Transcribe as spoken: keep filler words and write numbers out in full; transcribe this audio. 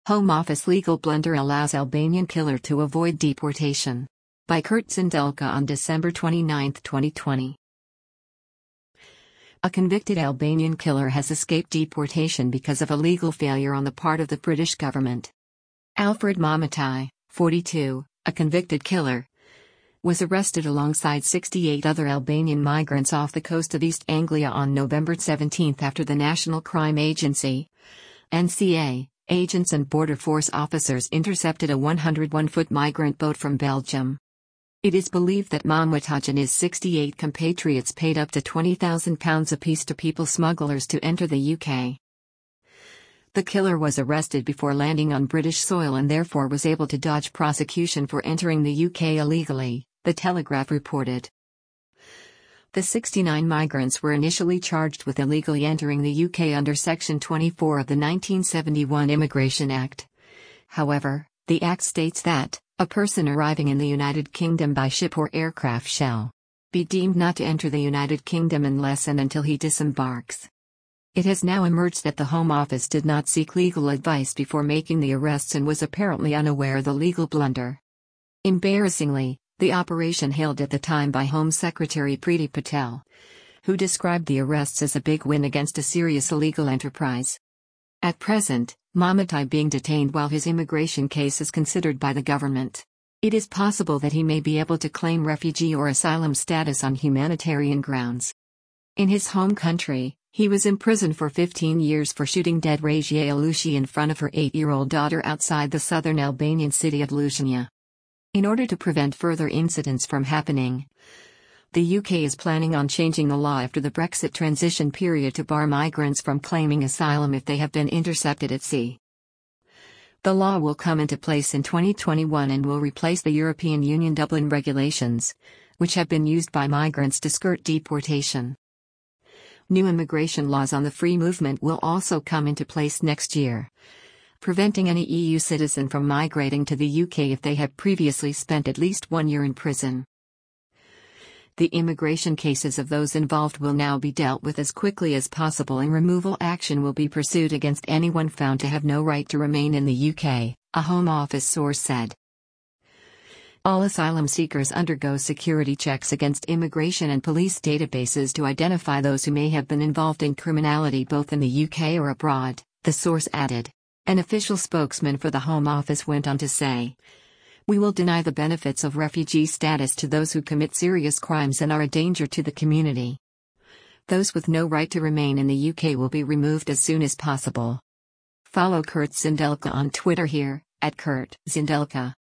Home Office legal blunder allows Albanian killer to avoid deportation. By Kurt Zindelka on December twenty-ninth, twenty twenty. A convicted Albanian killer has escaped deportation because of a legal failure on the part of the British government. Alfred Mahmutaj, forty-two, a convicted killer, was arrested alongside sixty-eight other Albanian migrants off the coast of East Anglia on November seventeenth after the National Crime Agency (N C A) agents and border force officers intercepted a one hundred one foot migrant boat from Belgium. It is believed that Mahmutaj and his sixty-eight compatriots paid up to twenty thousand pounds apiece to people smugglers to enter the U K. The killer was arrested before landing on British soil and therefore was able to dodge prosecution for entering the U K illegally, The Telegraph reported. The sixty-nine migrants were initially charged with illegally entering the U K under Section twenty-four of the nineteen seventy-one Immigration Act. However, the Act states that a person arriving in the United Kingdom by ship or aircraft shall be deemed not to enter the United Kingdom unless and until he disembarks. It has now emerged that the Home Office did not seek legal advice before making the arrests and was apparently unaware of the legal blunder. Embarrassingly, the operation hailed at the time by Home Secretary Priti Patel, who described the arrests as a big win against a serious illegal enterprise. At present, Mahmutaj being detained while his immigration case is considered by the government. It is possible that he may be able to claim refugee or asylum status on humanitarian grounds. In his home country, he was imprisoned for fifteen years for shooting dead Rajia Alushi in front of her eight-year-old daughter outside the southern Albanian city of Lushnja. In order to prevent further incidents from happening, the U K is planning on changing the law after the Brexit transition period to bar migrants from claiming asylum if they have been intercepted at sea. The law will come into place in twenty twenty-one and will replace the European Union Dublin regulations, which have been used by migrants to skirt deportation. New immigration laws on the free movement will also come into place next year, preventing any E U citizen from migrating to the U K if they have previously spent at least one year in prison. The immigration cases of those involved will now be dealt with as quickly as possible and removal action will be pursued against anyone found to have no right to remain in the U K, a Home Office source said. All asylum seekers undergo security checks against immigration and police databases to identify those who may have been involved in criminality both in the U K or abroad, the source added. An official spokesman for the Home Office went on to say, "We will deny the benefits of refugee status to those who commit serious crimes and are a danger to the community. Those with no right to remain in the U K will be removed as soon as possible." Follow Kurt Zindelka on Twitter here, at Kurt Zindelka.